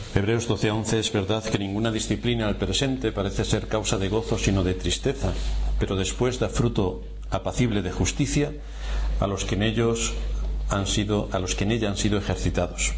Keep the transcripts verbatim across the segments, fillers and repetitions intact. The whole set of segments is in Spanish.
Hebreos doce once: es verdad que ninguna disciplina al presente parece ser causa de gozo sino de tristeza, pero después da fruto apacible de justicia a los que en ellos han sido, a los que en ella han sido ejercitados.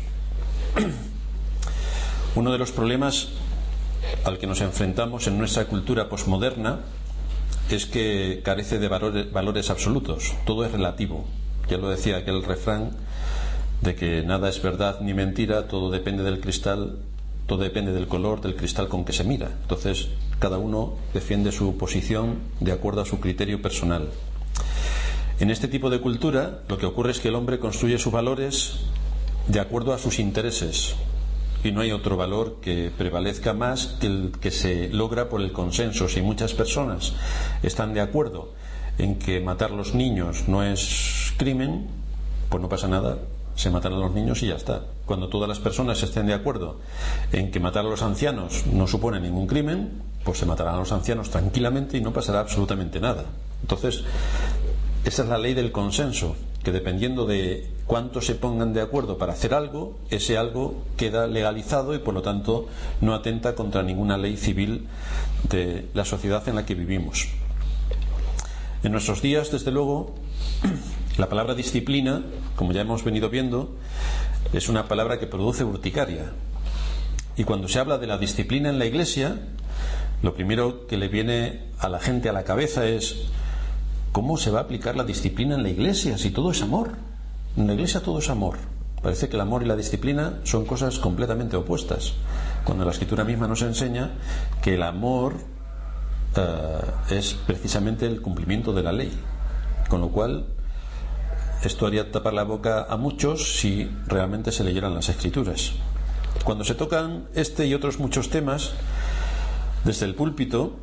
Uno de los problemas al que nos enfrentamos en nuestra cultura posmoderna es que carece de valores, valores absolutos. Todo es relativo. Ya lo decía aquel refrán de que nada es verdad ni mentira, todo depende del cristal, todo depende del color del cristal con que se mira. Entonces, cada uno defiende su posición de acuerdo a su criterio personal. En este tipo de cultura, lo que ocurre es que el hombre construye sus valores de acuerdo a sus intereses, y no hay otro valor que prevalezca más que el que se logra por el consenso. Si muchas personas están de acuerdo en que matar a los niños no es crimen, pues no pasa nada, se matan a los niños y ya está. Cuando todas las personas estén de acuerdo en que matar a los ancianos no supone ningún crimen, pues se matarán a los ancianos tranquilamente y no pasará absolutamente nada. Entonces, esa es la ley del consenso, que dependiendo de cuántos se pongan de acuerdo para hacer algo, ese algo queda legalizado y por lo tanto no atenta contra ninguna ley civil de la sociedad en la que vivimos. En nuestros días, desde luego, la palabra disciplina, como ya hemos venido viendo, es una palabra que produce urticaria. Y cuando se habla de la disciplina en la Iglesia, lo primero que le viene a la gente a la cabeza es: ¿cómo se va a aplicar la disciplina en la Iglesia si todo es amor? En la Iglesia todo es amor. Parece que el amor y la disciplina son cosas completamente opuestas, cuando la Escritura misma nos enseña que el amor uh, es precisamente el cumplimiento de la ley. Con lo cual, esto haría tapar la boca a muchos si realmente se leyeran las Escrituras. Cuando se tocan este y otros muchos temas desde el púlpito,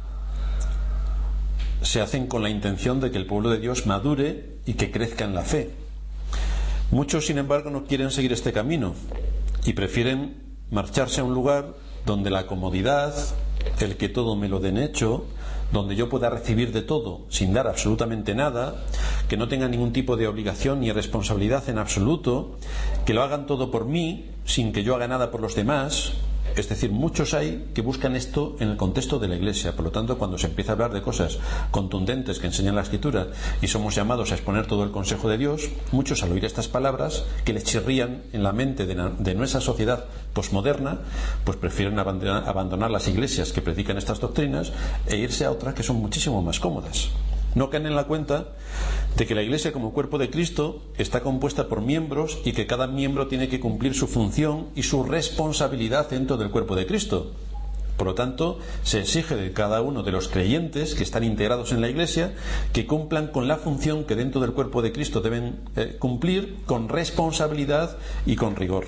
se hacen con la intención de que el pueblo de Dios madure y que crezca en la fe. Muchos, sin embargo, no quieren seguir este camino y prefieren marcharse a un lugar donde la comodidad, el que todo me lo den hecho, donde yo pueda recibir de todo sin dar absolutamente nada, que no tenga ningún tipo de obligación ni responsabilidad en absoluto, que lo hagan todo por mí sin que yo haga nada por los demás. Es decir, muchos hay que buscan esto en el contexto de la Iglesia. Por lo tanto, cuando se empieza a hablar de cosas contundentes que enseñan la Escritura y somos llamados a exponer todo el consejo de Dios, muchos, al oír estas palabras que les chirrían en la mente de, la, de nuestra sociedad posmoderna, pues prefieren abandonar, abandonar las iglesias que predican estas doctrinas e irse a otras que son muchísimo más cómodas. No caen en la cuenta de que la Iglesia, como cuerpo de Cristo, está compuesta por miembros y que cada miembro tiene que cumplir su función y su responsabilidad dentro del cuerpo de Cristo. Por lo tanto, se exige de cada uno de los creyentes que están integrados en la Iglesia que cumplan con la función que dentro del cuerpo de Cristo deben eh, cumplir con responsabilidad y con rigor.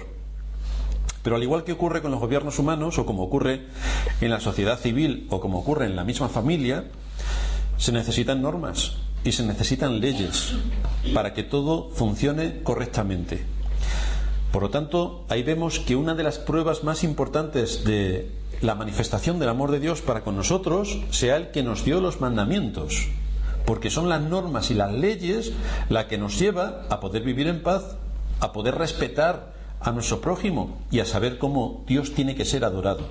Pero al igual que ocurre con los gobiernos humanos, o como ocurre en la sociedad civil, o como ocurre en la misma familia, se necesitan normas y se necesitan leyes para que todo funcione correctamente. Por lo tanto, ahí vemos que una de las pruebas más importantes de la manifestación del amor de Dios para con nosotros sea el que nos dio los mandamientos, porque son las normas y las leyes la que nos lleva a poder vivir en paz, a poder respetar a nuestro prójimo y a saber cómo Dios tiene que ser adorado.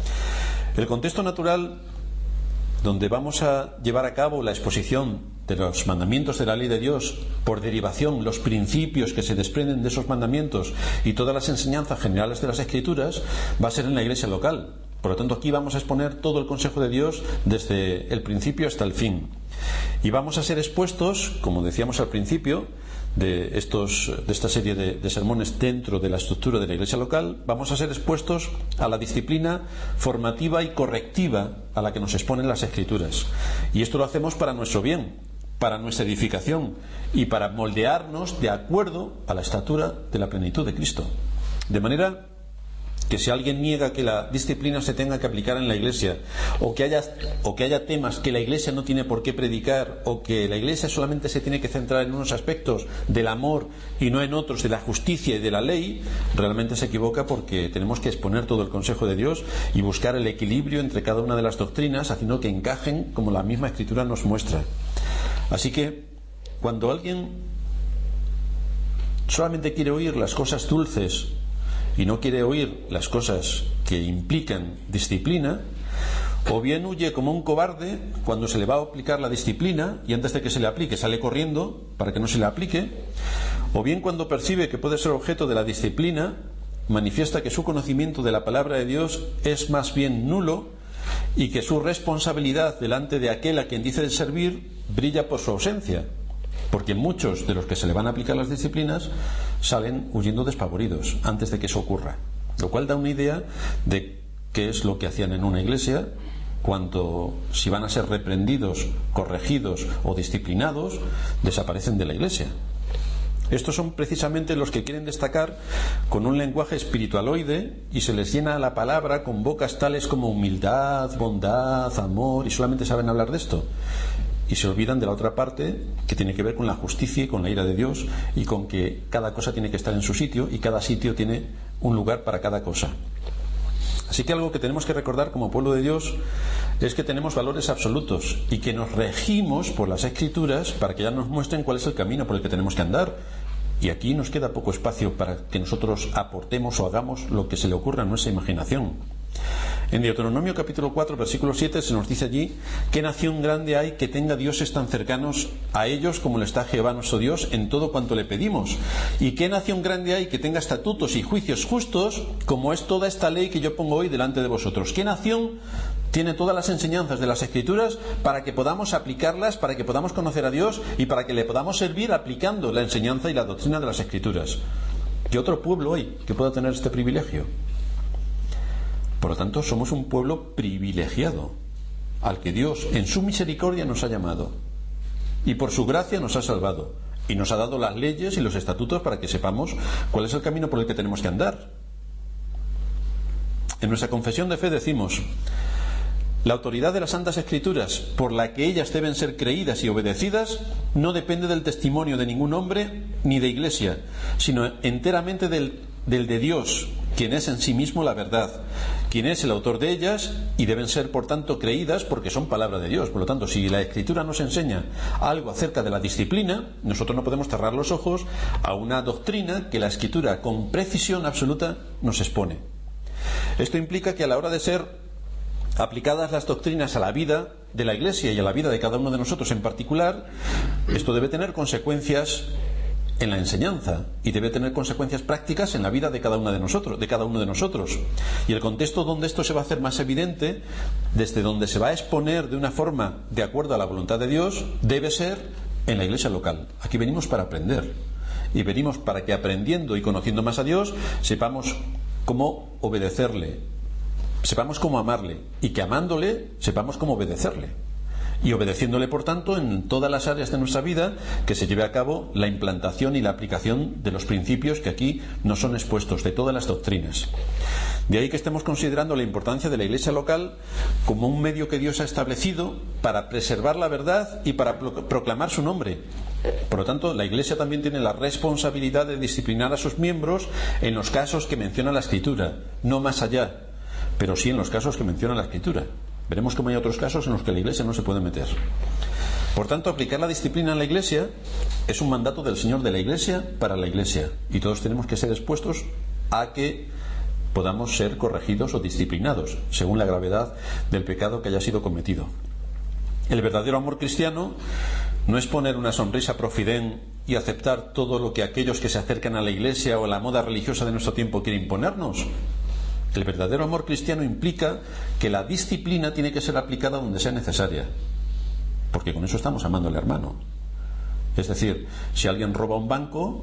El contexto natural donde vamos a llevar a cabo la exposición de los mandamientos de la ley de Dios, por derivación los principios que se desprenden de esos mandamientos y todas las enseñanzas generales de las Escrituras, va a ser en la iglesia local. Por lo tanto, aquí vamos a exponer todo el consejo de Dios desde el principio hasta el fin. Y vamos a ser expuestos, como decíamos al principio, de, estos, de esta serie de, de sermones dentro de la estructura de la iglesia local, vamos a ser expuestos a la disciplina formativa y correctiva a la que nos exponen las Escrituras. Y esto lo hacemos para nuestro bien, para nuestra edificación y para moldearnos de acuerdo a la estatura de la plenitud de Cristo. De manera que si alguien niega que la disciplina se tenga que aplicar en la iglesia, o que haya, o que haya temas que la iglesia no tiene por qué predicar, o que la iglesia solamente se tiene que centrar en unos aspectos del amor y no en otros de la justicia y de la ley, realmente se equivoca, porque tenemos que exponer todo el consejo de Dios y buscar el equilibrio entre cada una de las doctrinas, haciendo que encajen como la misma Escritura nos muestra. Así que cuando alguien solamente quiere oír las cosas dulces y no quiere oír las cosas que implican disciplina, o bien huye como un cobarde cuando se le va a aplicar la disciplina y antes de que se le aplique sale corriendo para que no se le aplique, o bien cuando percibe que puede ser objeto de la disciplina manifiesta que su conocimiento de la palabra de Dios es más bien nulo y que su responsabilidad delante de aquel a quien dice de servir brilla por su ausencia, porque muchos de los que se le van a aplicar las disciplinas salen huyendo despavoridos antes de que eso ocurra, lo cual da una idea de qué es lo que hacían en una iglesia cuando, si van a ser reprendidos, corregidos o disciplinados, desaparecen de la iglesia. Estos son precisamente los que quieren destacar con un lenguaje espiritualoide y se les llena la palabra con bocas tales como humildad, bondad, amor, y solamente saben hablar de esto. Y se olvidan de la otra parte que tiene que ver con la justicia y con la ira de Dios y con que cada cosa tiene que estar en su sitio y cada sitio tiene un lugar para cada cosa. Así que algo que tenemos que recordar como pueblo de Dios es que tenemos valores absolutos y que nos regimos por las Escrituras para que ya nos muestren cuál es el camino por el que tenemos que andar. Y aquí nos queda poco espacio para que nosotros aportemos o hagamos lo que se le ocurra a nuestra imaginación. En Deuteronomio capítulo cuatro versículo siete se nos dice allí: ¿qué nación grande hay que tenga dioses tan cercanos a ellos como lo está Jehová nuestro Dios en todo cuanto le pedimos? ¿Y qué nación grande hay que tenga estatutos y juicios justos como es toda esta ley que yo pongo hoy delante de vosotros? ¿Qué nación tiene todas las enseñanzas de las Escrituras para que podamos aplicarlas, para que podamos conocer a Dios y para que le podamos servir aplicando la enseñanza y la doctrina de las Escrituras? ¿Qué otro pueblo hay que pueda tener este privilegio? Por lo tanto, somos un pueblo privilegiado, al que Dios en su misericordia nos ha llamado y por su gracia nos ha salvado y nos ha dado las leyes y los estatutos para que sepamos cuál es el camino por el que tenemos que andar. En nuestra confesión de fe decimos: la autoridad de las Santas Escrituras, por la que ellas deben ser creídas y obedecidas, no depende del testimonio de ningún hombre ni de iglesia, sino enteramente del, del de Dios, quien es en sí mismo la verdad, quien es el autor de ellas, y deben ser por tanto creídas porque son palabra de Dios. Por lo tanto, si la Escritura nos enseña algo acerca de la disciplina, nosotros no podemos cerrar los ojos a una doctrina que la Escritura con precisión absoluta nos expone. Esto implica que a la hora de ser aplicadas las doctrinas a la vida de la Iglesia y a la vida de cada uno de nosotros en particular, esto debe tener consecuencias en la enseñanza y debe tener consecuencias prácticas en la vida de cada uno de nosotros, de cada uno de nosotros. Y el contexto donde esto se va a hacer más evidente, desde donde se va a exponer de una forma de acuerdo a la voluntad de Dios, debe ser en la iglesia local. Aquí venimos para aprender y venimos para que, aprendiendo y conociendo más a Dios, sepamos cómo obedecerle, sepamos cómo amarle, y que amándole sepamos cómo obedecerle, y obedeciéndole por tanto en todas las áreas de nuestra vida, que se lleve a cabo la implantación y la aplicación de los principios que aquí nos son expuestos, de todas las doctrinas. De ahí que estemos considerando la importancia de la iglesia local como un medio que Dios ha establecido para preservar la verdad y para proclamar su nombre. Por lo tanto, la iglesia también tiene la responsabilidad de disciplinar a sus miembros en los casos que menciona la Escritura, no más allá, pero sí en los casos que menciona la Escritura. Veremos cómo hay otros casos en los que la iglesia no se puede meter. Por tanto, aplicar la disciplina en la iglesia es un mandato del Señor de la iglesia para la iglesia, y todos tenemos que ser expuestos a que podamos ser corregidos o disciplinados según la gravedad del pecado que haya sido cometido. El verdadero amor cristiano no es poner una sonrisa profidén y aceptar todo lo que aquellos que se acercan a la iglesia o a la moda religiosa de nuestro tiempo quieren imponernos. El verdadero amor cristiano implica que la disciplina tiene que ser aplicada donde sea necesaria, porque con eso estamos amando al hermano. Es decir, si alguien roba un banco,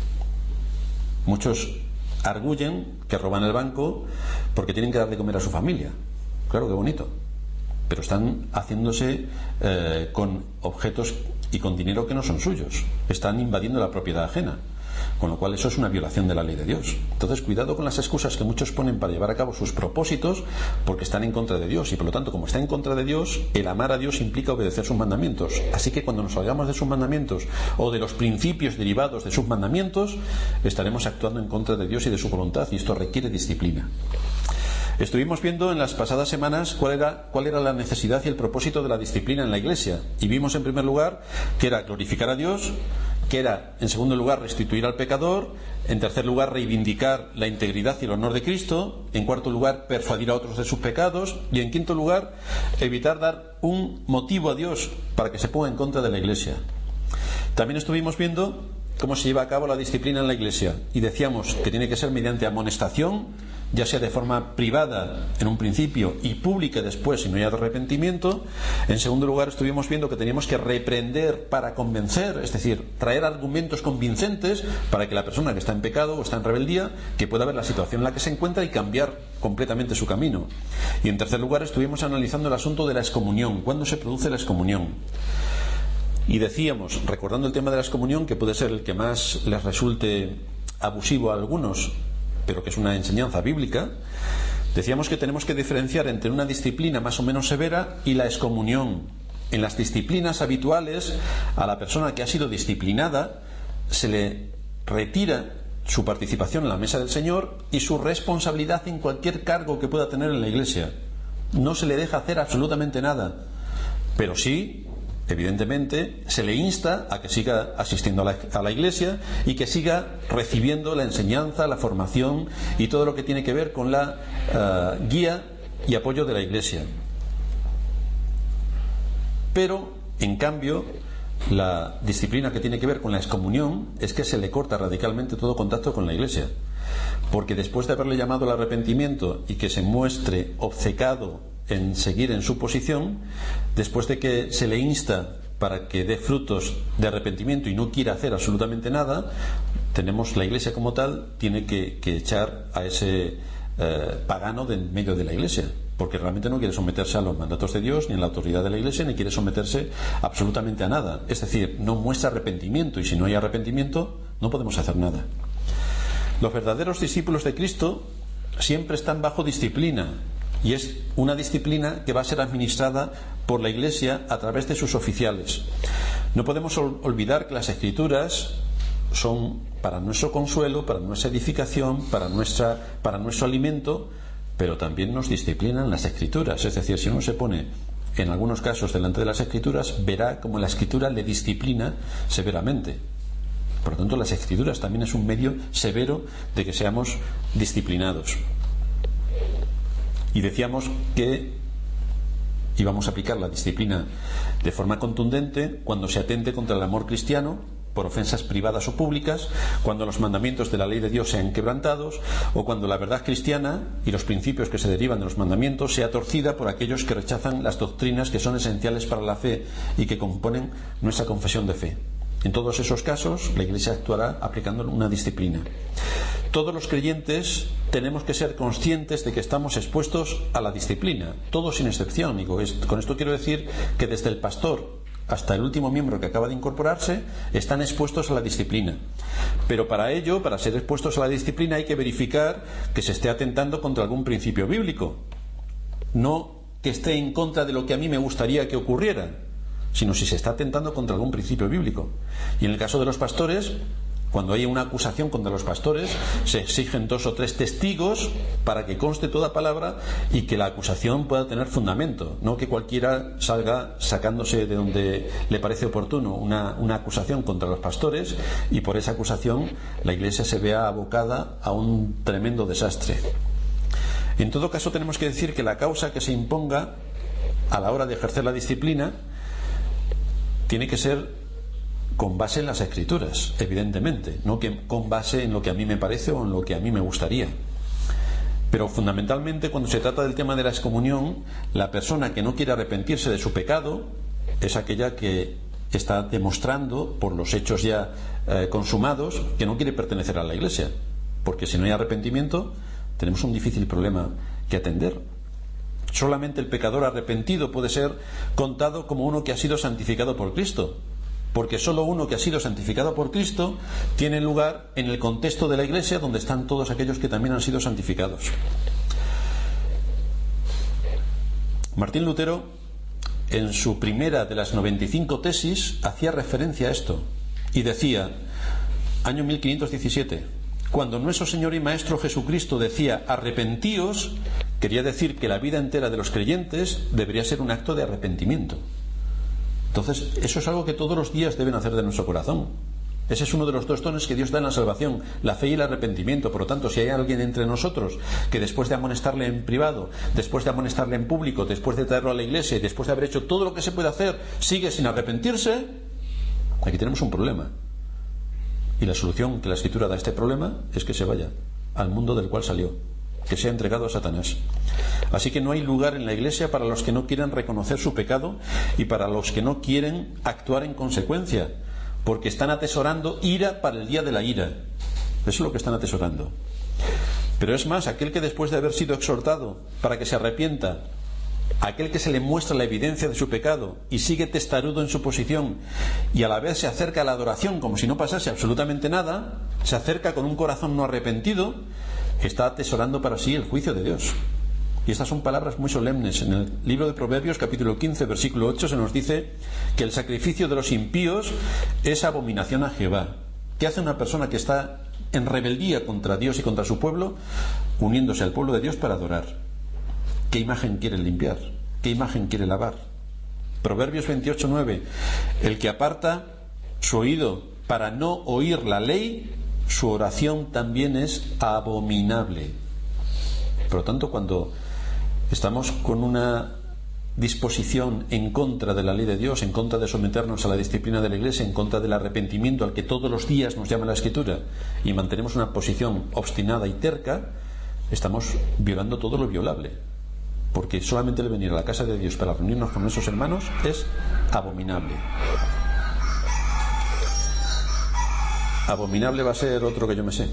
muchos arguyen que roban el banco porque tienen que dar de comer a su familia. Claro, qué bonito, pero están haciéndose eh, con objetos y con dinero que no son suyos, están invadiendo la propiedad ajena, con lo cual eso es una violación de la ley de Dios. Entonces, cuidado con las excusas que muchos ponen para llevar a cabo sus propósitos, porque están en contra de Dios, y por lo tanto, como está en contra de Dios, el amar a Dios implica obedecer sus mandamientos. Así que cuando nos salgamos de sus mandamientos o de los principios derivados de sus mandamientos, estaremos actuando en contra de Dios y de su voluntad, y esto requiere disciplina. Estuvimos viendo en las pasadas semanas cuál era, cuál era la necesidad y el propósito de la disciplina en la iglesia, y vimos en primer lugar que era glorificar a Dios, que era, en segundo lugar, restituir al pecador; en tercer lugar, reivindicar la integridad y el honor de Cristo; en cuarto lugar, persuadir a otros de sus pecados; y en quinto lugar, evitar dar un motivo a Dios para que se ponga en contra de la Iglesia. También estuvimos viendo cómo se lleva a cabo la disciplina en la Iglesia, y decíamos que tiene que ser mediante amonestación, ya sea de forma privada en un principio y pública después si no hay arrepentimiento. En segundo lugar, estuvimos viendo que teníamos que reprender para convencer, es decir, traer argumentos convincentes para que la persona que está en pecado o está en rebeldía, que pueda ver la situación en la que se encuentra y cambiar completamente su camino. Y en tercer lugar, estuvimos analizando el asunto de la excomunión. ¿Cuándo se produce la excomunión? Y decíamos, recordando el tema de la excomunión, que puede ser el que más les resulte abusivo a algunos, pero que es una enseñanza bíblica, decíamos que tenemos que diferenciar entre una disciplina más o menos severa y la excomunión. En las disciplinas habituales, a la persona que ha sido disciplinada se le retira su participación en la mesa del Señor y su responsabilidad en cualquier cargo que pueda tener en la Iglesia. No se le deja hacer absolutamente nada, pero sí, evidentemente, se le insta a que siga asistiendo a la, a la Iglesia y que siga recibiendo la enseñanza, la formación y todo lo que tiene que ver con la uh, guía y apoyo de la Iglesia. Pero, en cambio, la disciplina que tiene que ver con la excomunión es que se le corta radicalmente todo contacto con la Iglesia, porque después de haberle llamado al arrepentimiento y que se muestre obcecado en seguir en su posición, después de que se le insta para que dé frutos de arrepentimiento y no quiera hacer absolutamente nada, tenemos la Iglesia como tal tiene que, que echar a ese eh, pagano de en medio de la Iglesia, porque realmente no quiere someterse a los mandatos de Dios ni a la autoridad de la Iglesia, ni quiere someterse absolutamente a nada. Es decir, no muestra arrepentimiento, y si no hay arrepentimiento no podemos hacer nada. Los verdaderos discípulos de Cristo siempre están bajo disciplina, y es una disciplina que va a ser administrada por la Iglesia a través de sus oficiales. No podemos ol- olvidar que las Escrituras son para nuestro consuelo, para nuestra edificación, para, nuestra, para nuestro alimento, pero también nos disciplinan las Escrituras. Es decir, si uno se pone en algunos casos delante de las Escrituras, verá como la Escritura le disciplina severamente. Por lo tanto, las Escrituras también es un medio severo de que seamos disciplinados. Y decíamos que íbamos a aplicar la disciplina de forma contundente cuando se atente contra el amor cristiano por ofensas privadas o públicas, cuando los mandamientos de la ley de Dios sean quebrantados, o cuando la verdad cristiana y los principios que se derivan de los mandamientos sea torcida por aquellos que rechazan las doctrinas que son esenciales para la fe y que componen nuestra confesión de fe. En todos esos casos, la Iglesia actuará aplicando una disciplina. Todos los creyentes tenemos que ser conscientes de que estamos expuestos a la disciplina, todos sin excepción. Y con esto quiero decir que desde el pastor hasta el último miembro que acaba de incorporarse están expuestos a la disciplina. Pero para ello, para ser expuestos a la disciplina, hay que verificar que se esté atentando contra algún principio bíblico, no que esté en contra de lo que a mí me gustaría que ocurriera, sino si se está atentando contra algún principio bíblico. Y en el caso de los pastores, cuando hay una acusación contra los pastores, se exigen dos o tres testigos para que conste toda palabra y que la acusación pueda tener fundamento, no que cualquiera salga sacándose de donde le parece oportuno una, una acusación contra los pastores, y por esa acusación la Iglesia se vea abocada a un tremendo desastre. En todo caso, tenemos que decir que la causa que se imponga a la hora de ejercer la disciplina tiene que ser con base en las Escrituras, evidentemente, no que con base en lo que a mí me parece o en lo que a mí me gustaría. Pero fundamentalmente, cuando se trata del tema de la excomunión, la persona que no quiere arrepentirse de su pecado es aquella que está demostrando por los hechos ya eh, consumados que no quiere pertenecer a la Iglesia, porque si no hay arrepentimiento tenemos un difícil problema que atender. Solamente el pecador arrepentido puede ser contado como uno que ha sido santificado por Cristo, porque solo uno que ha sido santificado por Cristo tiene lugar en el contexto de la Iglesia, donde están todos aquellos que también han sido santificados. Martín Lutero, en su primera de las noventa y cinco tesis, hacía referencia a esto y decía, año mil quinientos diecisiete, cuando nuestro Señor y Maestro Jesucristo decía arrepentíos, quería decir que la vida entera de los creyentes debería ser un acto de arrepentimiento. Entonces, eso es algo que todos los días deben hacer de nuestro corazón. Ese es uno de los dos dones que Dios da en la salvación, la fe y el arrepentimiento. Por lo tanto, si hay alguien entre nosotros que después de amonestarle en privado, después de amonestarle en público, después de traerlo a la iglesia y después de haber hecho todo lo que se puede hacer, sigue sin arrepentirse, aquí tenemos un problema. Y la solución que la Escritura da a este problema es que se vaya al mundo del cual salió, que sea entregado a Satanás. Así que no hay lugar en la iglesia para los que no quieran reconocer su pecado y para los que no quieren actuar en consecuencia, porque están atesorando ira para el día de la ira. Eso es lo que están atesorando. Pero es más, aquel que después de haber sido exhortado para que se arrepienta, aquel que se le muestra la evidencia de su pecado y sigue testarudo en su posición y a la vez se acerca a la adoración como si no pasase absolutamente nada, se acerca con un corazón no arrepentido, está atesorando para sí el juicio de Dios. Y estas son palabras muy solemnes. En el libro de Proverbios, capítulo quince, versículo ocho, se nos dice que el sacrificio de los impíos es abominación a Jehová. ¿Qué hace una persona que está en rebeldía contra Dios y contra su pueblo, uniéndose al pueblo de Dios para adorar? ¿Qué imagen quiere limpiar? ¿Qué imagen quiere lavar? Proverbios veintiocho, nueve. El que aparta su oído para no oír la ley, su oración también es abominable. Por lo tanto, cuando estamos con una disposición en contra de la ley de Dios, en contra de someternos a la disciplina de la Iglesia, en contra del arrepentimiento al que todos los días nos llama la Escritura, y mantenemos una posición obstinada y terca, estamos violando todo lo violable, porque solamente el venir a la casa de Dios para reunirnos con nuestros hermanos es abominable. Abominable va a ser otro que yo me sé.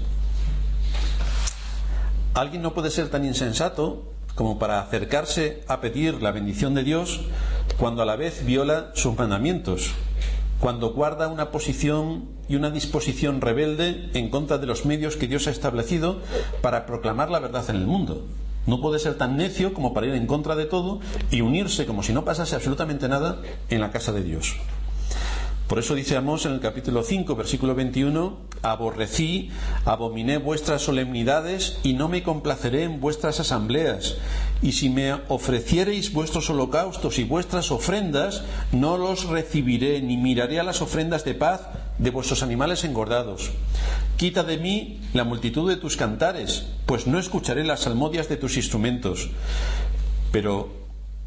Alguien no puede ser tan insensato como para acercarse a pedir la bendición de Dios cuando a la vez viola sus mandamientos, cuando guarda una posición y una disposición rebelde en contra de los medios que Dios ha establecido para proclamar la verdad en el mundo. No puede ser tan necio como para ir en contra de todo y unirse como si no pasase absolutamente nada en la casa de Dios. Por eso dice Amós en el capítulo cinco, versículo veintiuno: aborrecí, abominé vuestras solemnidades y no me complaceré en vuestras asambleas. Y si me ofreciereis vuestros holocaustos y vuestras ofrendas, no los recibiré, ni miraré a las ofrendas de paz de vuestros animales engordados. Quita de mí la multitud de tus cantares, pues no escucharé las salmodias de tus instrumentos. Pero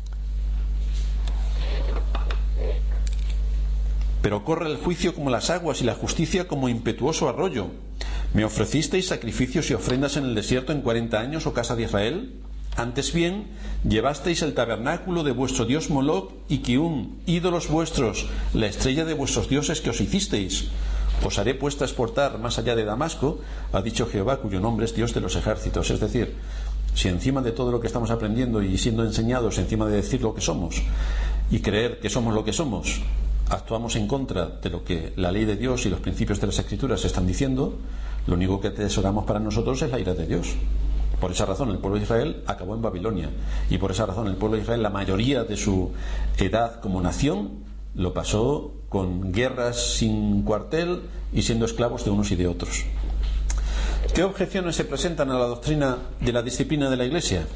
Pero corre el juicio como las aguas y la justicia como impetuoso arroyo. ¿Me ofrecisteis sacrificios y ofrendas en el desierto en cuarenta años, oh casa de Israel? Antes bien, llevasteis el tabernáculo de vuestro dios Moloc y Kium, ídolos vuestros, la estrella de vuestros dioses que os hicisteis. Os haré pues transportar más allá de Damasco, ha dicho Jehová, cuyo nombre es Dios de los ejércitos. Es decir, si encima de todo lo que estamos aprendiendo y siendo enseñados, encima de decir lo que somos y creer que somos lo que somos, actuamos en contra de lo que la ley de Dios y los principios de las Escrituras están diciendo, lo único que atesoramos para nosotros es la ira de Dios. Por esa razón el pueblo de Israel acabó en Babilonia, y por esa razón el pueblo de Israel, la mayoría de su edad como nación, lo pasó con guerras sin cuartel y siendo esclavos de unos y de otros. ¿Qué objeciones se presentan a la doctrina de la disciplina de la Iglesia?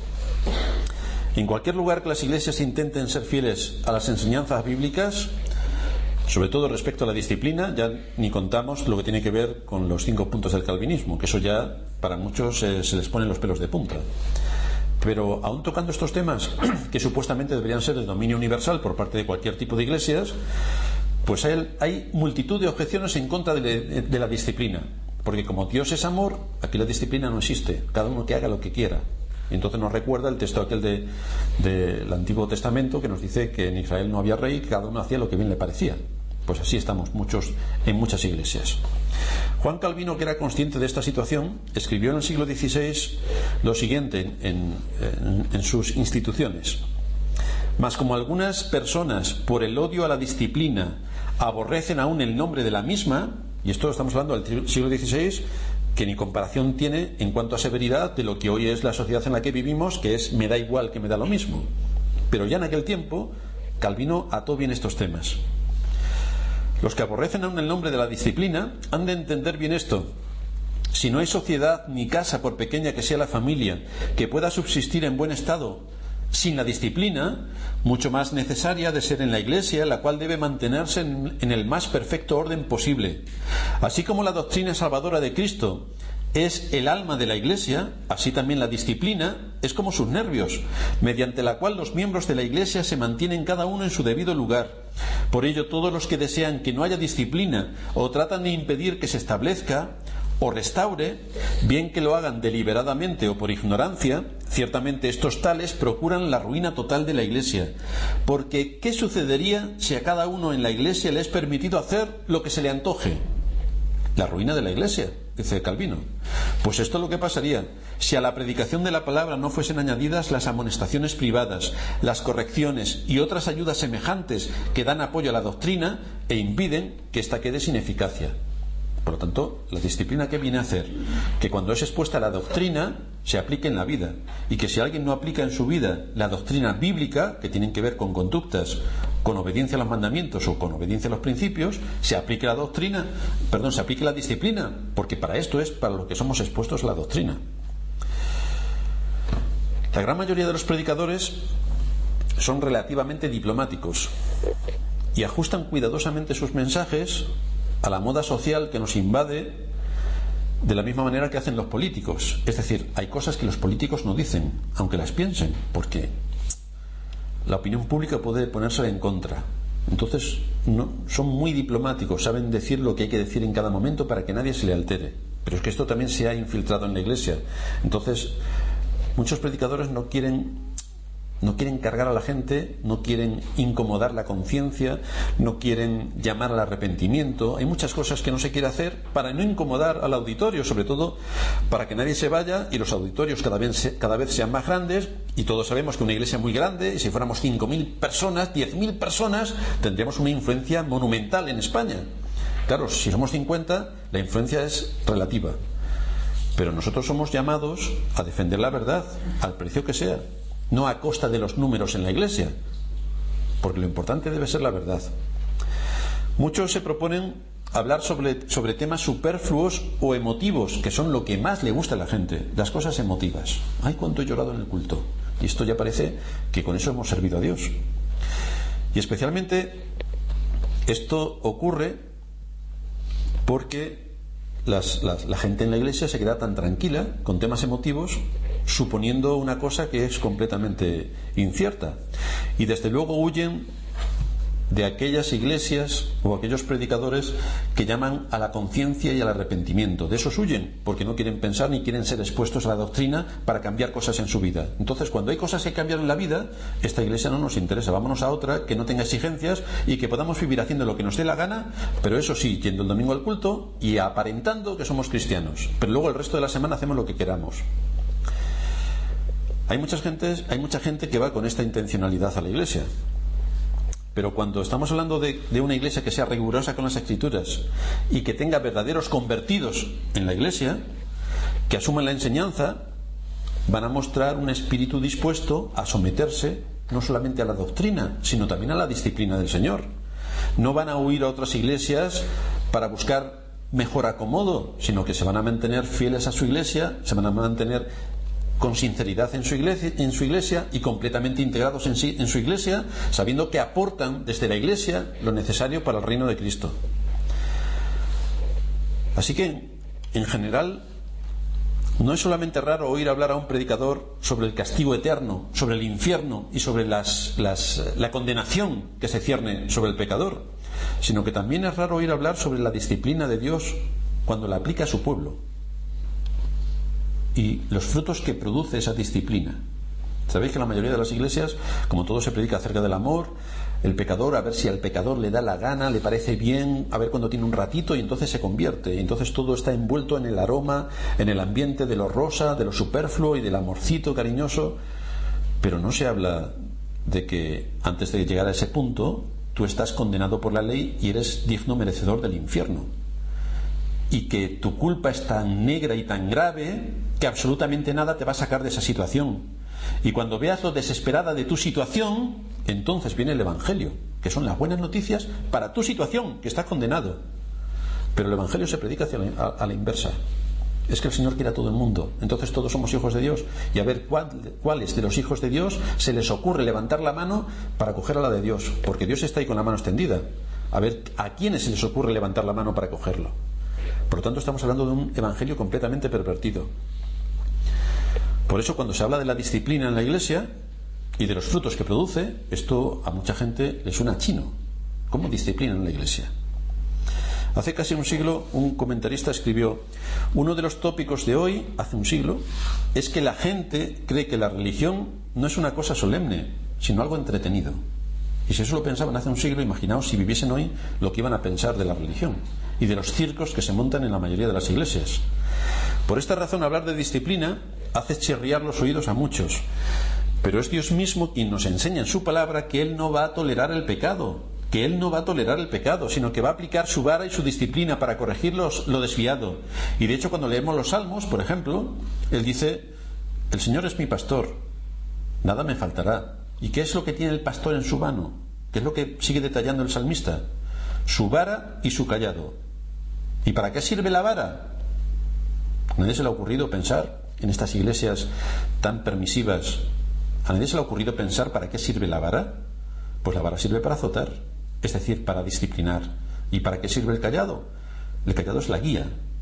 En cualquier lugar que las iglesias intenten ser fieles a las enseñanzas bíblicas, sobre todo respecto a la disciplina, ya ni contamos lo que tiene que ver con los cinco puntos del calvinismo, que eso ya para muchos eh, se les ponen los pelos de punta. Pero aún tocando estos temas que supuestamente deberían ser de dominio universal por parte de cualquier tipo de iglesias, pues hay, hay multitud de objeciones en contra de, de, de la disciplina, porque como Dios es amor, aquí la disciplina no existe, cada uno que haga lo que quiera. Y entonces nos recuerda el texto aquel de, de, del Antiguo Testamento que nos dice que en Israel no había rey y que cada uno hacía lo que bien le parecía. Pues así estamos muchos en muchas iglesias. Juan Calvino, que era consciente de esta situación, escribió en el siglo dieciséis lo siguiente en, en, en sus instituciones: mas como algunas personas por el odio a la disciplina aborrecen aún el nombre de la misma, y esto estamos hablando del siglo dieciséis, que ni comparación tiene en cuanto a severidad de lo que hoy es la sociedad en la que vivimos, que es me da igual, que me da lo mismo. Pero ya en aquel tiempo Calvino ató bien estos temas. Los que aborrecen aún el nombre de la disciplina han de entender bien esto: si no hay sociedad ni casa, por pequeña que sea la familia, que pueda subsistir en buen estado sin la disciplina, mucho más necesaria de ser en la Iglesia, la cual debe mantenerse en, en el más perfecto orden posible. Así como la doctrina salvadora de Cristo es el alma de la Iglesia, así también la disciplina es como sus nervios, mediante la cual los miembros de la Iglesia se mantienen cada uno en su debido lugar. Por ello, todos los que desean que no haya disciplina o tratan de impedir que se establezca o restaure, bien que lo hagan deliberadamente o por ignorancia, ciertamente estos tales procuran la ruina total de la Iglesia. Porque ¿qué sucedería si a cada uno en la Iglesia le es permitido hacer lo que se le antoje? La ruina de la Iglesia, dice Calvino. Pues esto es lo que pasaría si a la predicación de la palabra no fuesen añadidas las amonestaciones privadas, las correcciones y otras ayudas semejantes que dan apoyo a la doctrina e impiden que ésta quede sin eficacia. Por lo tanto, la disciplina, ¿qué viene a hacer? Que cuando es expuesta la doctrina, se aplique en la vida. Y que si alguien no aplica en su vida la doctrina bíblica, que tienen que ver con conductas, con obediencia a los mandamientos o con obediencia a los principios, se aplique la doctrina, perdón, se aplique la disciplina, porque para esto es para lo que somos expuestos a la doctrina. La gran mayoría de los predicadores son relativamente diplomáticos y ajustan cuidadosamente sus mensajes a la moda social que nos invade, de la misma manera que hacen los políticos. Es decir, hay cosas que los políticos no dicen, aunque las piensen, porque la opinión pública puede ponérsela en contra. Entonces no, son muy diplomáticos, saben decir lo que hay que decir en cada momento para que nadie se le altere. Pero es que esto también se ha infiltrado en la Iglesia. Entonces muchos predicadores no quieren No quieren cargar a la gente, no quieren incomodar la conciencia, no quieren llamar al arrepentimiento. Hay muchas cosas que no se quiere hacer para no incomodar al auditorio, sobre todo para que nadie se vaya y los auditorios cada vez, cada vez sean más grandes. Y todos sabemos que una iglesia muy grande, y si fuéramos cinco mil personas, diez mil personas, tendríamos una influencia monumental en España. Claro, si somos cincuenta, la influencia es relativa. Pero nosotros somos llamados a defender la verdad, al precio que sea. No a costa de los números en la Iglesia, porque lo importante debe ser la verdad. Muchos se proponen hablar sobre, sobre temas superfluos o emotivos, que son lo que más le gusta a la gente, las cosas emotivas. ¡Ay, cuánto he llorado en el culto! Y esto ya parece que con eso hemos servido a Dios. Y especialmente esto ocurre porque las, las, la gente en la Iglesia se queda tan tranquila con temas emotivos, suponiendo una cosa que es completamente incierta, y desde luego huyen de aquellas iglesias o aquellos predicadores que llaman a la conciencia y al arrepentimiento. De esos huyen, porque no quieren pensar ni quieren ser expuestos a la doctrina para cambiar cosas en su vida. Entonces, cuando hay cosas que cambiar en la vida, esta iglesia no nos interesa, vámonos a otra que no tenga exigencias y que podamos vivir haciendo lo que nos dé la gana, pero eso sí, yendo el domingo al culto y aparentando que somos cristianos, pero luego el resto de la semana hacemos lo que queramos. Hay muchas gentes, hay mucha gente que va con esta intencionalidad a la iglesia. Pero cuando estamos hablando de, de una iglesia que sea rigurosa con las escrituras y que tenga verdaderos convertidos en la iglesia, que asuman la enseñanza, van a mostrar un espíritu dispuesto a someterse no solamente a la doctrina, sino también a la disciplina del Señor. No van a huir a otras iglesias para buscar mejor acomodo, sino que se van a mantener fieles a su iglesia, se van a mantener con sinceridad en su iglesia, en su iglesia y completamente integrados en, sí, en su iglesia, sabiendo que aportan desde la iglesia lo necesario para el reino de Cristo. Así que, en general, no es solamente raro oír hablar a un predicador sobre el castigo eterno, sobre el infierno y sobre las, las, la condenación que se cierne sobre el pecador, sino que también es raro oír hablar sobre la disciplina de Dios cuando la aplica a su pueblo y los frutos que produce esa disciplina. Sabéis que en la mayoría de las iglesias, como todo se predica acerca del amor, el pecador, a ver si al pecador le da la gana, le parece bien, a ver cuando tiene un ratito, y entonces se convierte, y entonces todo está envuelto en el aroma, en el ambiente de lo rosa, de lo superfluo y del amorcito cariñoso. Pero no se habla de que antes de llegar a ese punto tú estás condenado por la ley y eres digno merecedor del infierno, y que tu culpa es tan negra y tan grave que absolutamente nada te va a sacar de esa situación. Y cuando veas lo desesperada de tu situación, entonces viene el Evangelio, que son las buenas noticias para tu situación, que estás condenado. Pero el Evangelio se predica hacia la, a, a la inversa. Es que el Señor quiere a todo el mundo, entonces todos somos hijos de Dios, y a ver cuál, cuáles de los hijos de Dios se les ocurre levantar la mano para coger a la de Dios, porque Dios está ahí con la mano extendida. A ver a quiénes se les ocurre levantar la mano para cogerlo. Por lo tanto, estamos hablando de un evangelio completamente pervertido. Por eso, cuando se habla de la disciplina en la Iglesia y de los frutos que produce, esto a mucha gente le suena chino. ¿Cómo disciplina en la Iglesia? Hace casi un siglo un comentarista escribió: uno de los tópicos de hoy, hace un siglo, es que la gente cree que la religión no es una cosa solemne, sino algo entretenido. Y si eso lo pensaban hace un siglo, imaginaos si viviesen hoy lo que iban a pensar de la religión y de los circos que se montan en la mayoría de las iglesias. Por esta razón, hablar de disciplina hace chirriar los oídos a muchos, pero es Dios mismo quien nos enseña en su palabra que Él no va a tolerar el pecado, que Él no va a tolerar el pecado, sino que va a aplicar su vara y su disciplina para corregir los, lo desviado. Y de hecho, cuando leemos los Salmos, por ejemplo, Él dice: el Señor es mi pastor, nada me faltará. ¿Y qué es lo que tiene el pastor en su mano? ¿Qué es lo que sigue detallando el salmista? Su vara y su cayado. ¿Y para qué sirve la vara? ¿A nadie se le ha ocurrido pensar en estas iglesias tan permisivas? ¿A nadie se le ha ocurrido pensar para qué sirve la vara? Pues la vara sirve para azotar, es decir, para disciplinar. ¿Y para qué sirve el cayado? El cayado es la guía,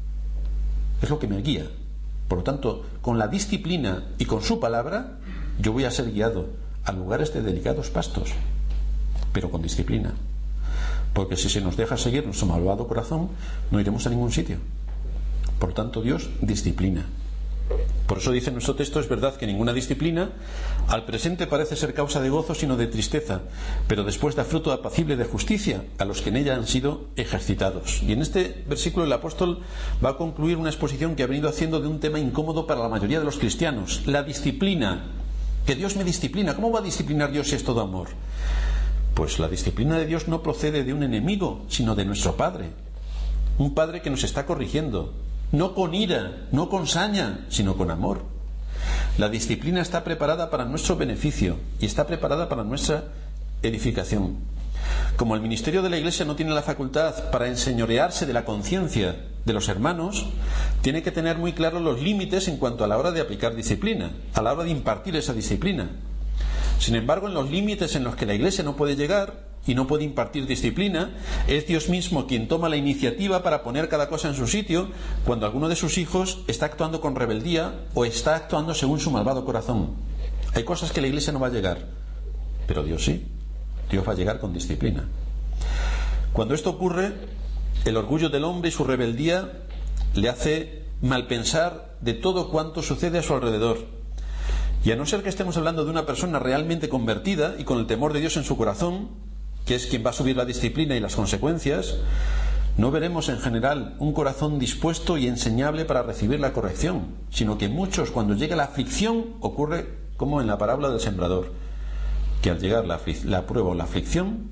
es lo que me guía. Por lo tanto, con la disciplina y con su palabra, yo voy a ser guiado a lugares de delicados pastos, pero con disciplina. Porque si se nos deja seguir nuestro malvado corazón, no iremos a ningún sitio. Por lo tanto, Dios disciplina. Por eso dice nuestro texto: es verdad que ninguna disciplina al presente parece ser causa de gozo, sino de tristeza, pero después da fruto apacible de justicia a los que en ella han sido ejercitados. Y en este versículo el apóstol va a concluir una exposición que ha venido haciendo de un tema incómodo para la mayoría de los cristianos: la disciplina. Que Dios me disciplina. ¿Cómo va a disciplinar Dios si es todo amor? Pues la disciplina de Dios no procede de un enemigo, sino de nuestro Padre. Un Padre que nos está corrigiendo, no con ira, no con saña, sino con amor. La disciplina está preparada para nuestro beneficio y está preparada para nuestra edificación. Como el ministerio de la Iglesia no tiene la facultad para enseñorearse de la conciencia de los hermanos, tiene que tener muy claros los límites en cuanto a la hora de aplicar disciplina, a la hora de impartir esa disciplina. Sin embargo, en los límites en los que la Iglesia no puede llegar y no puede impartir disciplina, es Dios mismo quien toma la iniciativa para poner cada cosa en su sitio cuando alguno de sus hijos está actuando con rebeldía o está actuando según su malvado corazón. Hay cosas que la Iglesia no va a llegar, pero Dios sí. Dios va a llegar con disciplina. Cuando esto ocurre, el orgullo del hombre y su rebeldía le hace malpensar de todo cuanto sucede a su alrededor. Y a no ser que estemos hablando de una persona realmente convertida y con el temor de Dios en su corazón, que es quien va a subir la disciplina y las consecuencias, no veremos en general un corazón dispuesto y enseñable para recibir la corrección, sino que muchos, cuando llega la aflicción, ocurre como en la parábola del sembrador, que al llegar la, la prueba o la aflicción,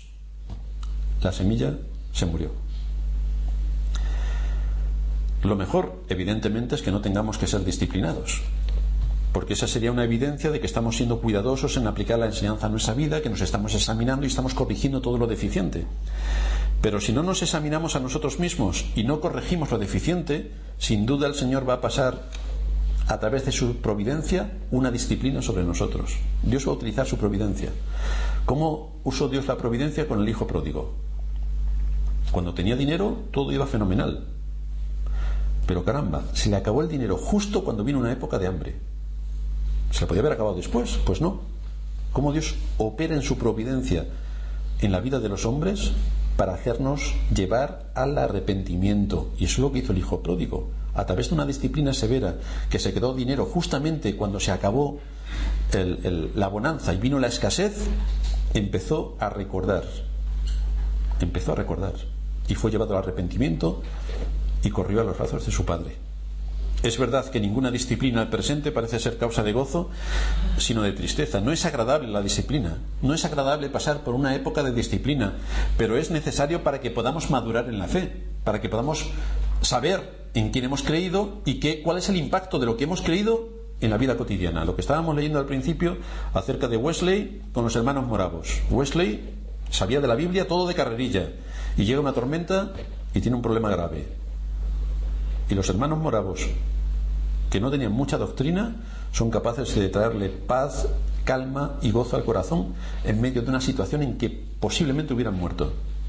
la semilla se murió. Lo mejor, evidentemente, es que no tengamos que ser disciplinados, porque esa sería una evidencia de que estamos siendo cuidadosos en aplicar la enseñanza a nuestra vida, que nos estamos examinando y estamos corrigiendo todo lo deficiente. Pero si no nos examinamos a nosotros mismos y no corregimos lo deficiente, sin duda el Señor va a pasar a través de su providencia una disciplina sobre nosotros. Dios va a utilizar su providencia. ¿Cómo usó Dios la providencia con el hijo pródigo? Cuando tenía dinero todo iba fenomenal, pero caramba, se le acabó el dinero justo cuando vino una época de hambre. ¿Se le podía haber acabado después? Pues no. ¿Cómo Dios opera en su providencia en la vida de los hombres para hacernos llevar al arrepentimiento? Y eso es lo que hizo el hijo pródigo. A través de una disciplina severa, que se quedó dinero justamente cuando se acabó el, el, la bonanza y vino la escasez, empezó a recordar. Empezó a recordar. Y fue llevado al arrepentimiento y corrió a los brazos de su padre. Es verdad que ninguna disciplina al presente parece ser causa de gozo, sino de tristeza. No es agradable la disciplina, no es agradable pasar por una época de disciplina, pero es necesario para que podamos madurar en la fe, para que podamos saber en quién hemos creído y qué, cuál es el impacto de lo que hemos creído en la vida cotidiana. Lo que estábamos leyendo al principio acerca de Wesley con los hermanos moravos. Wesley sabía de la Biblia todo de carrerilla y llega una tormenta y tiene un problema grave. Y los hermanos moravos, que no tenían mucha doctrina, son capaces de traerle paz, calma y gozo al corazón en medio de una situación en que posiblemente hubieran muerto.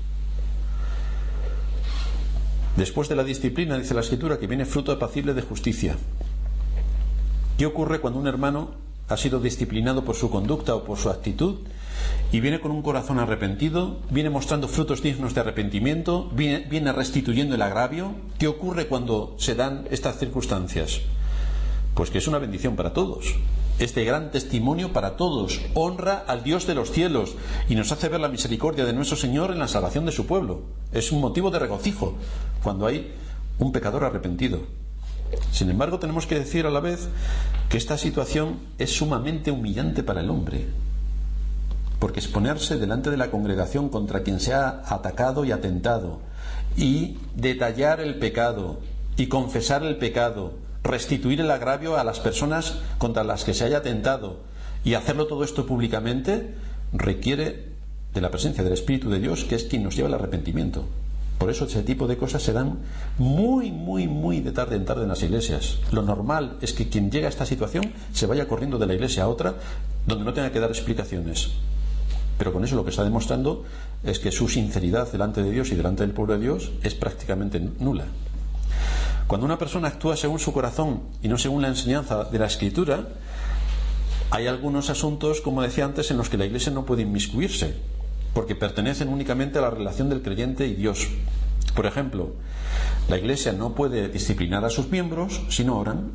Después de la disciplina, dice la Escritura, que viene fruto apacible de justicia. ¿Qué ocurre cuando un hermano ha sido disciplinado por su conducta o por su actitud y viene con un corazón arrepentido, viene mostrando frutos dignos de arrepentimiento, viene, viene restituyendo el agravio? ¿Qué ocurre cuando se dan estas circunstancias? Pues que es una bendición para todos. Este gran testimonio para todos honra al Dios de los cielos y nos hace ver la misericordia de nuestro Señor en la salvación de su pueblo. Es un motivo de regocijo cuando hay un pecador arrepentido. Sin embargo, tenemos que decir a la vez que esta situación es sumamente humillante para el hombre, porque exponerse delante de la congregación contra quien se ha atacado y atentado, y detallar el pecado y confesar el pecado, restituir el agravio a las personas contra las que se haya atentado y hacerlo todo esto públicamente, requiere de la presencia del Espíritu de Dios, que es quien nos lleva al arrepentimiento. Por eso ese tipo de cosas se dan muy, muy, muy de tarde en tarde en las iglesias. Lo normal es que quien llega a esta situación se vaya corriendo de la iglesia a otra donde no tenga que dar explicaciones. Pero con eso lo que está demostrando es que su sinceridad delante de Dios y delante del pueblo de Dios es prácticamente nula. Cuando una persona actúa según su corazón y no según la enseñanza de la Escritura, hay algunos asuntos, como decía antes, en los que la iglesia no puede inmiscuirse, porque pertenecen únicamente a la relación del creyente y Dios. Por ejemplo, la iglesia no puede disciplinar a sus miembros si no oran.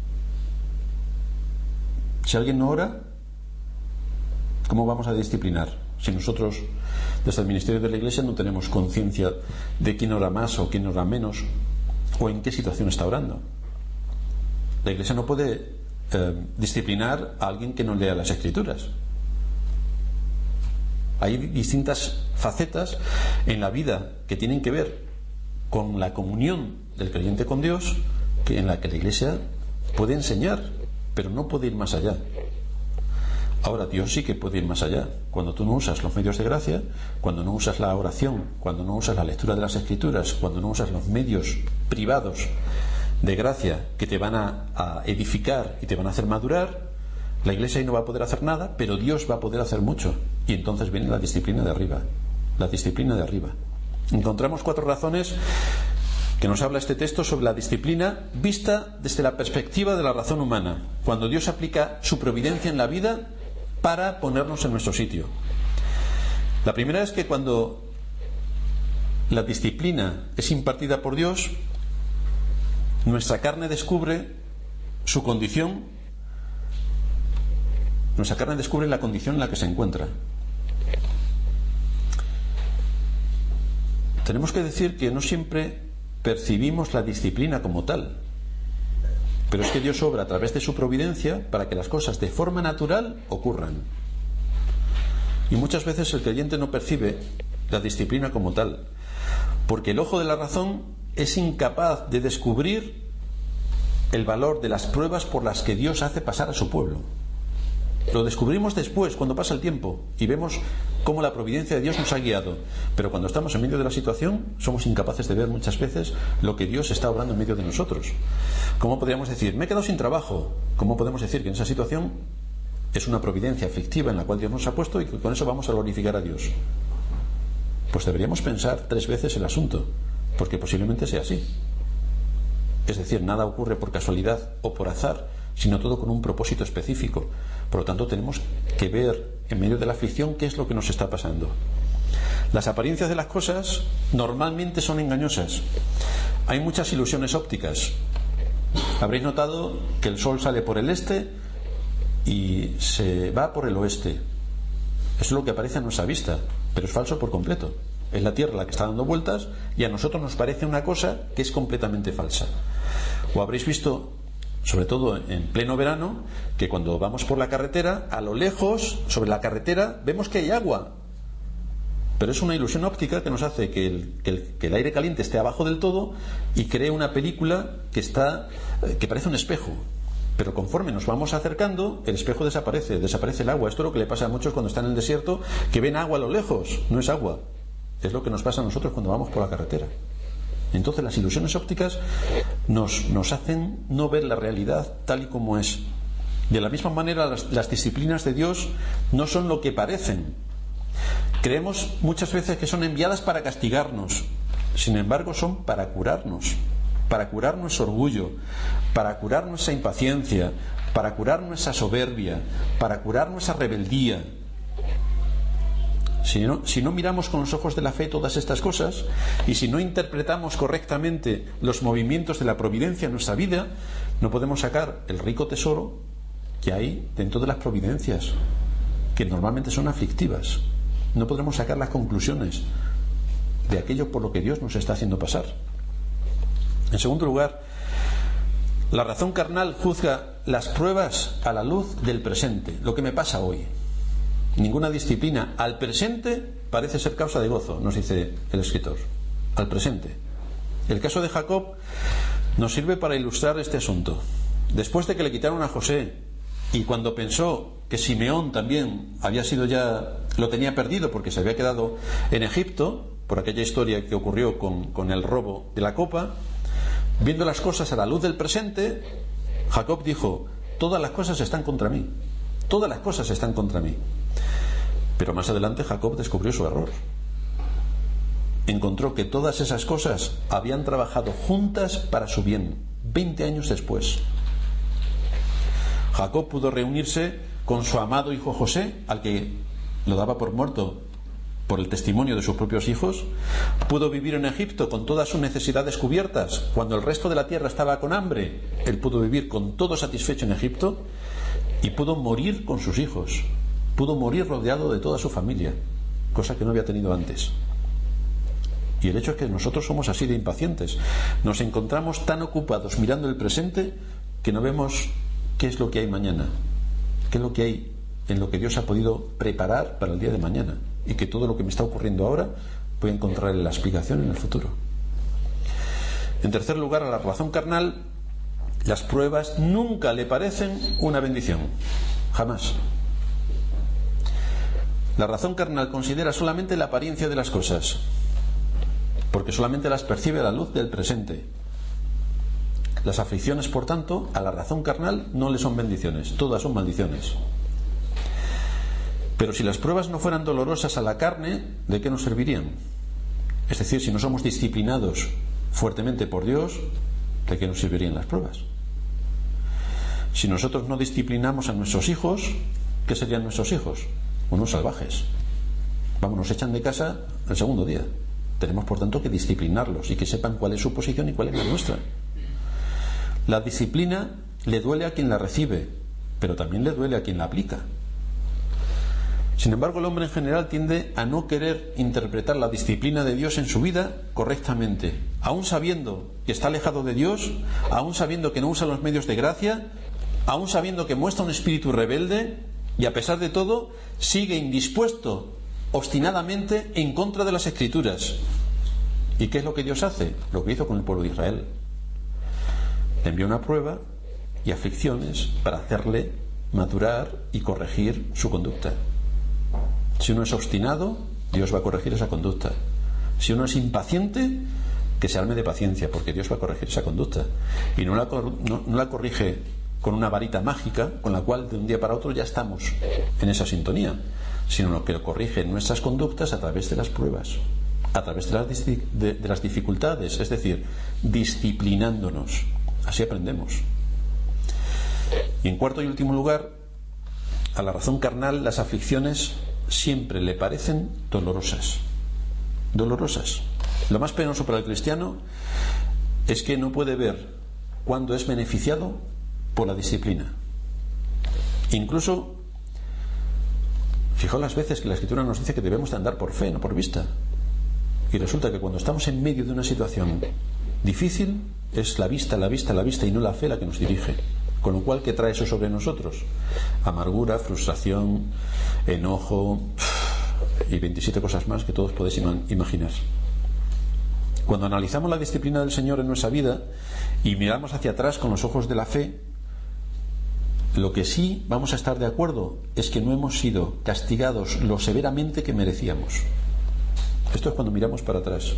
Si alguien no ora, ¿cómo vamos a disciplinar? Si nosotros, desde el ministerio de la iglesia, no tenemos conciencia de quién ora más o quién ora menos, o en qué situación está orando. La iglesia no puede eh, disciplinar a alguien que no lea las Escrituras. Hay distintas facetas en la vida que tienen que ver con la comunión del creyente con Dios, que en la que la iglesia puede enseñar, pero no puede ir más allá. Ahora, Dios sí que puede ir más allá. Cuando tú no usas los medios de gracia, cuando no usas la oración, cuando no usas la lectura de las Escrituras, cuando no usas los medios privados de gracia que te van a, a edificar y te van a hacer madurar, la iglesia ahí no va a poder hacer nada, pero Dios va a poder hacer mucho. Y entonces viene la disciplina de arriba. La disciplina de arriba. Encontramos cuatro razones que nos habla este texto sobre la disciplina vista desde la perspectiva de la razón humana, cuando Dios aplica su providencia en la vida para ponernos en nuestro sitio. La primera es que cuando la disciplina es impartida por Dios, nuestra carne descubre su condición. Nuestra carne descubre la condición en la que se encuentra. Tenemos que decir que no siempre percibimos la disciplina como tal, pero es que Dios obra a través de su providencia para que las cosas de forma natural ocurran. Y muchas veces el creyente no percibe la disciplina como tal, porque el ojo de la razón es incapaz de descubrir el valor de las pruebas por las que Dios hace pasar a su pueblo. Lo descubrimos después, cuando pasa el tiempo, y vemos cómo la providencia de Dios nos ha guiado. Pero cuando estamos en medio de la situación, somos incapaces de ver muchas veces lo que Dios está obrando en medio de nosotros. ¿Cómo podríamos decir, me he quedado sin trabajo? ¿Cómo podemos decir que en esa situación es una providencia fictiva en la cual Dios nos ha puesto y que con eso vamos a glorificar a Dios? Pues deberíamos pensar tres veces el asunto, porque posiblemente sea así. Es decir, nada ocurre por casualidad o por azar, sino todo con un propósito específico. Por lo tanto, tenemos que ver en medio de la aflicción qué es lo que nos está pasando. Las apariencias de las cosas normalmente son engañosas. Hay muchas ilusiones ópticas. Habréis notado que el sol sale por el este y se va por el oeste. Eso es lo que aparece a nuestra vista, pero es falso por completo. Es la Tierra la que está dando vueltas y a nosotros nos parece una cosa que es completamente falsa. O habréis visto, sobre todo en pleno verano, que cuando vamos por la carretera, a lo lejos, sobre la carretera, vemos que hay agua. Pero es una ilusión óptica que nos hace que el, que el, que el aire caliente esté abajo del todo y cree una película que está, que parece un espejo. Pero conforme nos vamos acercando, el espejo desaparece, desaparece el agua. Esto es lo que le pasa a muchos cuando están en el desierto, que ven agua a lo lejos. No es agua. Es lo que nos pasa a nosotros cuando vamos por la carretera. Entonces las ilusiones ópticas nos, nos hacen no ver la realidad tal y como es. De la misma manera, las, las disciplinas de Dios no son lo que parecen. Creemos muchas veces que son enviadas para castigarnos. Sin embargo, son para curarnos, para curar nuestro orgullo, para curar nuestra impaciencia, para curar nuestra soberbia, para curar nuestra rebeldía. Si no, si no miramos con los ojos de la fe todas estas cosas, y si no interpretamos correctamente los movimientos de la providencia en nuestra vida, no podemos sacar el rico tesoro que hay dentro de las providencias, que normalmente son aflictivas. No podremos sacar las conclusiones de aquello por lo que Dios nos está haciendo pasar. En segundo lugar, la razón carnal juzga las pruebas a la luz del presente, lo que me pasa hoy. Ninguna disciplina al presente parece ser causa de gozo, nos dice el escritor. Al presente. El caso de Jacob nos sirve para ilustrar este asunto. Después de que le quitaron a José, y cuando pensó que Simeón también había sido ya, lo tenía perdido porque se había quedado en Egipto por aquella historia que ocurrió con, con el robo de la copa, viendo las cosas a la luz del presente, Jacob dijo: todas las cosas están contra mí, todas las cosas están contra mí. Pero más adelante Jacob descubrió su error. Encontró que todas esas cosas habían trabajado juntas para su bien, veinte años después. Jacob pudo reunirse con su amado hijo José, al que lo daba por muerto por el testimonio de sus propios hijos. Pudo vivir en Egipto con todas sus necesidades cubiertas. Cuando el resto de la tierra estaba con hambre, él pudo vivir con todo satisfecho en Egipto, y pudo morir con sus hijos. Pudo morir rodeado de toda su familia, cosa que no había tenido antes. Y el hecho es que nosotros somos así de impacientes. Nos encontramos tan ocupados mirando el presente que no vemos qué es lo que hay mañana, qué es lo que hay en lo que Dios ha podido preparar para el día de mañana, y que todo lo que me está ocurriendo ahora voy a encontrar la explicación en el futuro. En tercer lugar, a la razón carnal, las pruebas nunca le parecen una bendición, jamás. La razón carnal considera solamente la apariencia de las cosas, porque solamente las percibe a la luz del presente. Las aflicciones, por tanto, a la razón carnal no le son bendiciones, todas son maldiciones. Pero si las pruebas no fueran dolorosas a la carne, ¿de qué nos servirían? Es decir, si no somos disciplinados fuertemente por Dios, ¿de qué nos servirían las pruebas? Si nosotros no disciplinamos a nuestros hijos, ¿qué serían nuestros hijos? Unos salvajes. Vamos, nos echan de casa el segundo día. Tenemos, por tanto, que disciplinarlos y que sepan cuál es su posición y cuál es la nuestra. La disciplina le duele a quien la recibe, pero también le duele a quien la aplica. Sin embargo, el hombre en general tiende a no querer interpretar la disciplina de Dios en su vida correctamente, aún sabiendo que está alejado de Dios, aún sabiendo que no usa los medios de gracia, aún sabiendo que muestra un espíritu rebelde, y a pesar de todo sigue indispuesto obstinadamente en contra de las Escrituras. ¿Y qué es lo que Dios hace? Lo que hizo con el pueblo de Israel. Le envió una prueba y aflicciones para hacerle madurar y corregir su conducta. Si uno es obstinado, Dios va a corregir esa conducta. Si uno es impaciente, que se arme de paciencia, porque Dios va a corregir esa conducta. Y no la, no, no la corrige con una varita mágica con la cual de un día para otro ya estamos en esa sintonía, sino que lo corrige en nuestras conductas a través de las pruebas, a través de las, de, de las dificultades, es decir, disciplinándonos. Así aprendemos. Y en cuarto y último lugar, a la razón carnal las aflicciones siempre le parecen dolorosas. Dolorosas. Lo más penoso para el cristiano es que no puede ver cuándo es beneficiado por la disciplina. Incluso, fijaos las veces que la Escritura nos dice que debemos de andar por fe, no por vista. Y resulta que cuando estamos en medio de una situación difícil, es la vista, la vista, la vista y no la fe la que nos dirige. Con lo cual, ¿qué trae eso sobre nosotros? Amargura, frustración, enojo y veintisiete cosas más que todos podéis imaginar. Cuando analizamos la disciplina del Señor en nuestra vida y miramos hacia atrás con los ojos de la fe, lo que sí vamos a estar de acuerdo es que no hemos sido castigados lo severamente que merecíamos. Esto es cuando miramos para atrás.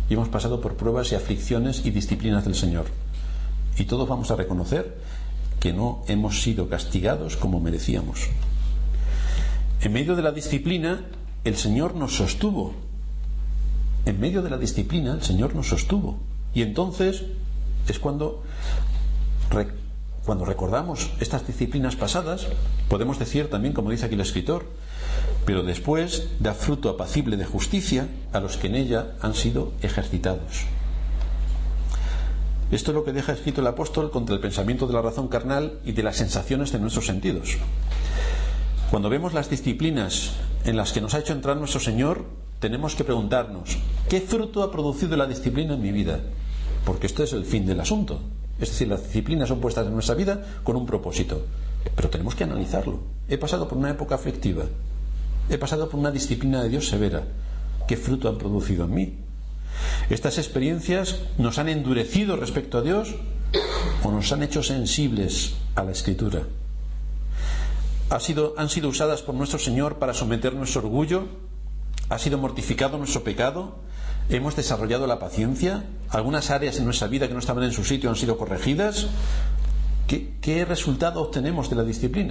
y hemos pasado por pruebas y aflicciones y disciplinas del Señor. Y todos vamos a reconocer que no hemos sido castigados como merecíamos. En medio de la disciplina, el Señor nos sostuvo. En medio de la disciplina, el Señor nos sostuvo. Y entonces es cuando, cuando recordamos estas disciplinas pasadas, podemos decir también, como dice aquí el escritor, pero después da fruto apacible de justicia a los que en ella han sido ejercitados. Esto es lo que deja escrito el apóstol contra el pensamiento de la razón carnal y de las sensaciones de nuestros sentidos. Cuando vemos las disciplinas en las que nos ha hecho entrar nuestro Señor, tenemos que preguntarnos, ¿qué fruto ha producido la disciplina en mi vida? Porque este es el fin del asunto. Es decir, las disciplinas son puestas en nuestra vida con un propósito. Pero tenemos que analizarlo. He pasado por una época aflictiva. He pasado por una disciplina de Dios severa. ¿Qué fruto han producido en mí? ¿Estas experiencias nos han endurecido respecto a Dios o nos han hecho sensibles a la Escritura? ¿Ha sido, ¿Han sido usadas por nuestro Señor para someter nuestro orgullo? ¿Ha sido mortificado nuestro pecado? ¿Hemos desarrollado la paciencia? ¿Algunas áreas en nuestra vida que no estaban en su sitio han sido corregidas? ¿Qué, qué resultado obtenemos de la disciplina?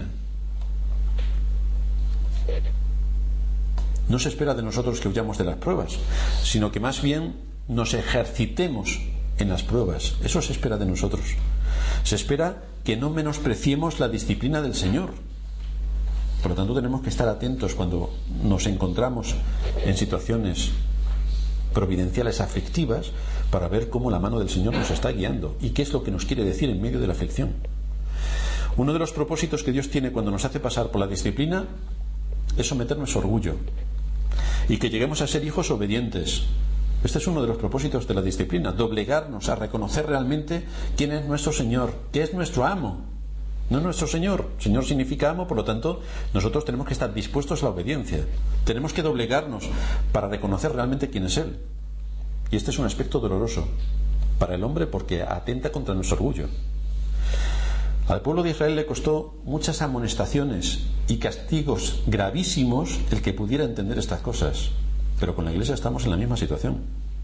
No se espera de nosotros que huyamos de las pruebas, sino que más bien nos ejercitemos en las pruebas. Eso se espera de nosotros. Se espera que no menospreciemos la disciplina del Señor. Por lo tanto, tenemos que estar atentos cuando nos encontramos en situaciones providenciales aflictivas para ver cómo la mano del Señor nos está guiando y qué es lo que nos quiere decir en medio de la aflicción. Uno de los propósitos que Dios tiene cuando nos hace pasar por la disciplina es someter nuestro orgullo y que lleguemos a ser hijos obedientes. Este es uno de los propósitos de la disciplina, doblegarnos a reconocer realmente quién es nuestro Señor, que es nuestro amo, no nuestro Señor. Señor significa amo, por lo tanto nosotros tenemos que estar dispuestos a la obediencia, tenemos que doblegarnos para reconocer realmente quién es Él. Y este es un aspecto doloroso para el hombre porque atenta contra nuestro orgullo. Al pueblo de Israel le costó muchas amonestaciones y castigos gravísimos el que pudiera entender estas cosas, pero con la Iglesia estamos en la misma situación.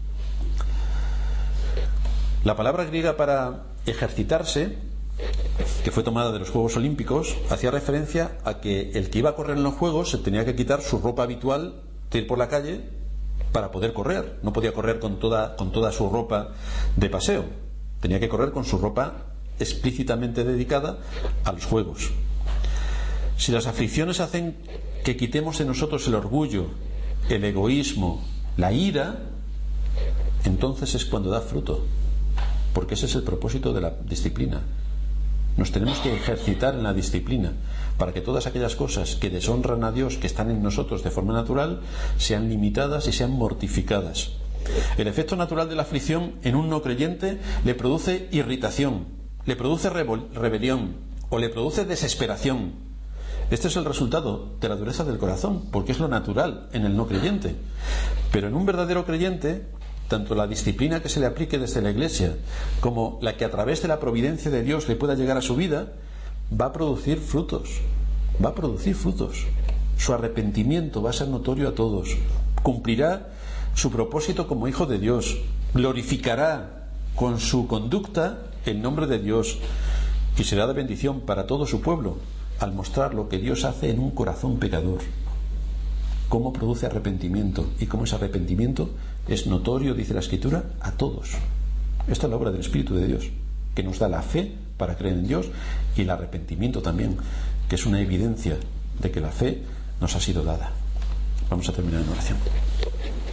La palabra griega para ejercitarse, que fue tomada de los Juegos Olímpicos, hacía referencia a que el que iba a correr en los Juegos se tenía que quitar su ropa habitual de ir por la calle para poder correr. No podía correr con toda, con toda su ropa de paseo, tenía que correr con su ropa explícitamente dedicada a los juegos. Si las aflicciones hacen que quitemos de nosotros el orgullo, el egoísmo, la ira, entonces es cuando da fruto, porque ese es el propósito de la disciplina. Nos tenemos que ejercitar en la disciplina para que todas aquellas cosas que deshonran a Dios, que están en nosotros de forma natural, sean limitadas y sean mortificadas. El efecto natural de la aflicción en un no creyente le produce irritación, le produce rebelión o le produce desesperación. Este es el resultado de la dureza del corazón, porque es lo natural en el no creyente. Pero en un verdadero creyente, tanto la disciplina que se le aplique desde la Iglesia como la que a través de la providencia de Dios le pueda llegar a su vida, va a producir frutos, va a producir frutos. Su arrepentimiento va a ser notorio a todos, cumplirá su propósito como hijo de Dios, glorificará con su conducta el nombre de Dios y será de bendición para todo su pueblo al mostrar lo que Dios hace en un corazón pecador, cómo produce arrepentimiento y cómo ese arrepentimiento es notorio, dice la Escritura, a todos. Esta es la obra del Espíritu de Dios, que nos da la fe para creer en Dios y el arrepentimiento también, que es una evidencia de que la fe nos ha sido dada. Vamos a terminar en oración.